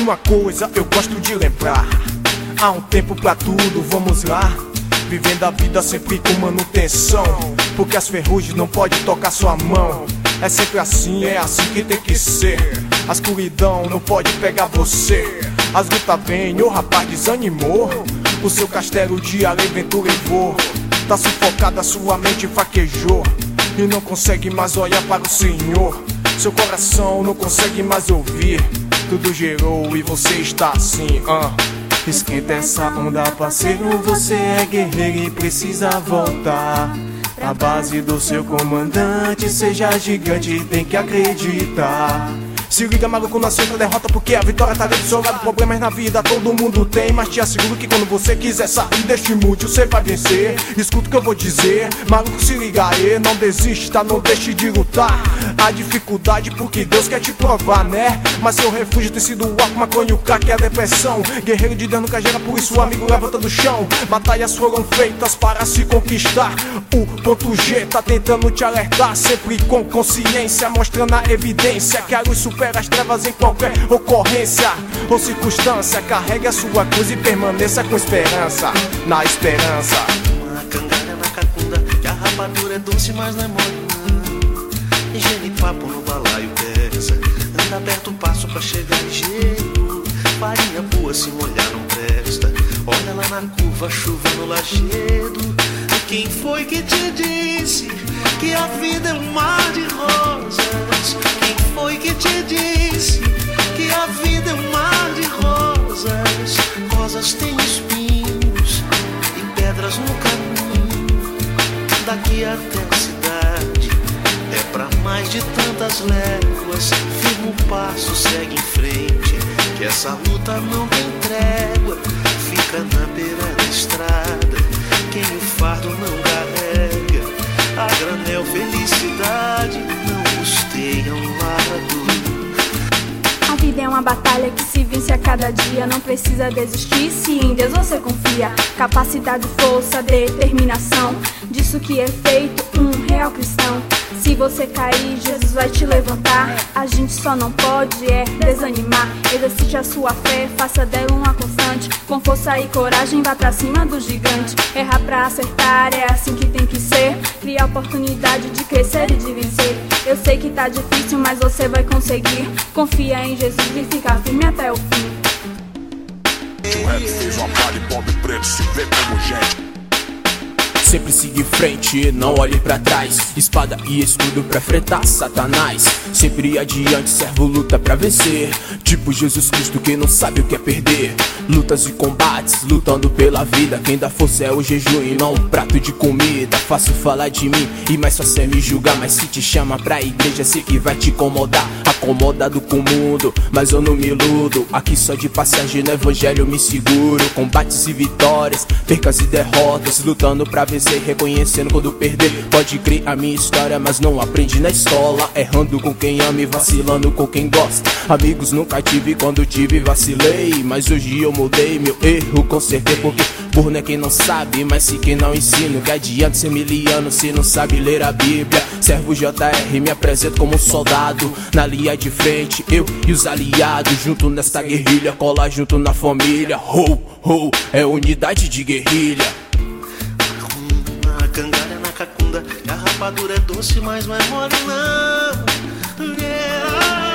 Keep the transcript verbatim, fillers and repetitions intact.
uma coisa eu gosto de lembrar: há um tempo pra tudo, vamos lá. Vivendo a vida sempre com manutenção, porque as ferrugens não podem tocar sua mão. É sempre assim, é assim que tem que ser. A escuridão não pode pegar você. As lutas vêm, o rapaz desanimou. O seu castelo de areia vento levou. Tá sufocada, sua mente fraquejou e não consegue mais olhar para o Senhor. Seu coração não consegue mais ouvir. Tudo gerou e você está assim, uh. Esquenta essa onda, parceiro, você é guerreiro e precisa voltar pra base do seu comandante. Seja gigante, tem que acreditar. Se liga, maluco, não aceita a derrota, porque a vitória tá dentro do seu lado. Problemas na vida todo mundo tem, mas te asseguro que quando você quiser sair deste mútil, você vai vencer. Escuta o que eu vou dizer, maluco, se liga aí. Não desista, não deixe de lutar. A dificuldade porque Deus quer te provar, né? Mas seu refúgio tem sido o álcool, maconha, o crack e a depressão. Guerreiro de Deus nunca gera, por isso o amigo levanta do chão. Batalhas foram feitas para se conquistar. O ponto G tá tentando te alertar, sempre com consciência, mostrando a evidência que a luz supera as trevas em qualquer ocorrência ou circunstância. Carregue a sua cruz e permaneça com esperança, na esperança. Uma cangalha na cacunda, que a rapadura é doce, mas não é mole não. Higiene e papo no balaio pesa. Anda aberto o passo pra chegar ligeiro. Farinha boa se molhar não presta. Olha lá na curva, chuva no lajedo. Quem foi que te disse que a vida é um mar de rosas? Quem foi que te disse que a vida é um mar de rosas? Rosas têm espinhos e pedras no caminho. Daqui até a cidade é pra mais de tantas léguas. Firma o passo, segue em frente, que essa luta não tem trégua. Fica na beira da estrada quem o fardo não carrega. A granel felicidade não custeia um lavrador. A vida é uma batalha que se vence a cada dia. Não precisa desistir se em Deus você confia. Capacidade, força, determinação, disso que é feito um real cristão. Se você cair, Jesus vai te levantar. A gente só não pode é desanimar. Exercite a sua fé, faça dela uma constante. Com força e coragem, vá pra cima do gigante. Errar pra acertar, é assim que tem que ser. Cria a oportunidade de crescer e de vencer. Eu sei que tá difícil, mas você vai conseguir. Confia em Jesus e fica firme até o fim. O rap fez uma palha e pobre preto se vê como gente. Sempre siga em frente, não olhe pra trás. Espada e escudo pra enfrentar Satanás. Sempre adiante, servo luta pra vencer. Tipo Jesus Cristo que não sabe o que é perder. Lutas e combates, lutando pela vida. Quem dá força é o jejum e não um prato de comida. Fácil falar de mim e mais fácil é me julgar. Mas se te chama pra igreja, sei que vai te incomodar. Acomodado com o mundo, mas eu não me iludo. Aqui só de passagem no evangelho me seguro. Combates e vitórias, percas e derrotas, lutando pra vencer, reconhecendo quando perder. Pode crer a minha história, mas não aprende na escola. Errando com quem ama e vacilando com quem gosta. Amigos nunca tive, quando tive vacilei. Mas hoje eu mudei, meu erro consertei. Porque burro não é quem não sabe, mas se quem não ensina. Que adianta ser miliano se não sabe ler a Bíblia. Servo J R, me apresento como um soldado. Na linha de frente, eu e os aliados. Junto nesta guerrilha, cola junto na família. Ho, ho, é unidade de guerrilha. Uma cangalha na cacunda, que a rapadura é doce, mas não é mole não. Yeah.